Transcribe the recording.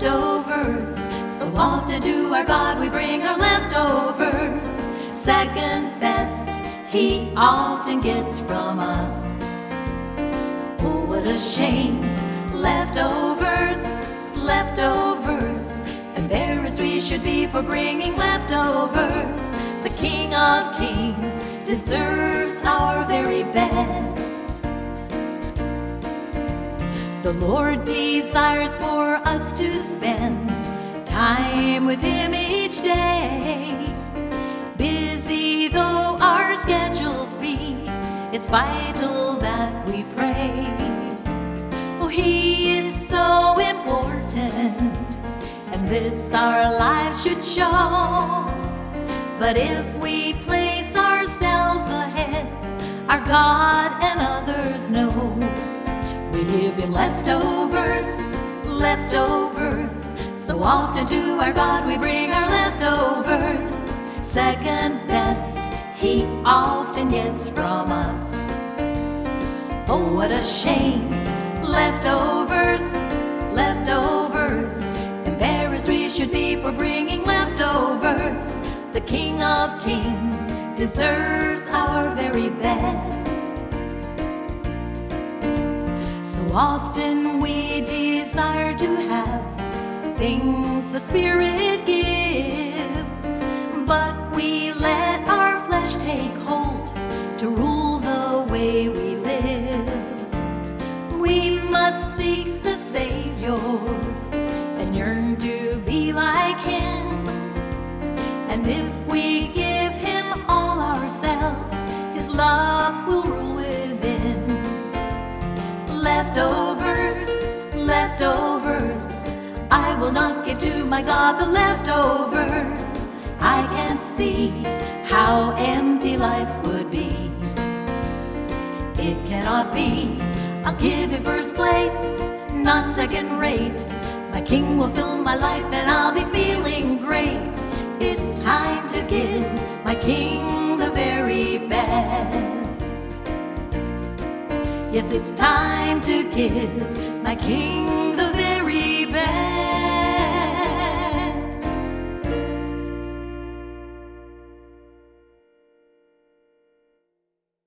leftovers. So often to our God we bring our leftovers. Second best, He often gets from us. Oh, what a shame. Leftovers, leftovers. Embarrassed we should be for bringing leftovers. The King of Kings deserves our very best. The Lord desires for us to spend time with Him each day. Busy though our schedules be, it's vital that we pray. Oh, He is so important, and this our lives should show. But if we place ourselves ahead, our God and others know, we give Him leftovers, leftovers. So often to our God we bring our leftovers. Second best, He often gets from us. Oh, what a shame. Leftovers, leftovers. Embarrassed we should be for bringing leftovers. The King of Kings deserves our very best. So often we desire to have things the Spirit gives, but we let our flesh take hold to rule the way we live. We must seek the Savior and yearn to be like Him. And if we give Him all ourselves, His love will rule within. Leftovers, leftovers. I will not give to my God the leftovers. I can see how empty life would be. It cannot be. I'll give Him first place, not second rate. My King will fill my life and I'll be feeling great. It's time to give my King the very best. Yes, it's time to give my King the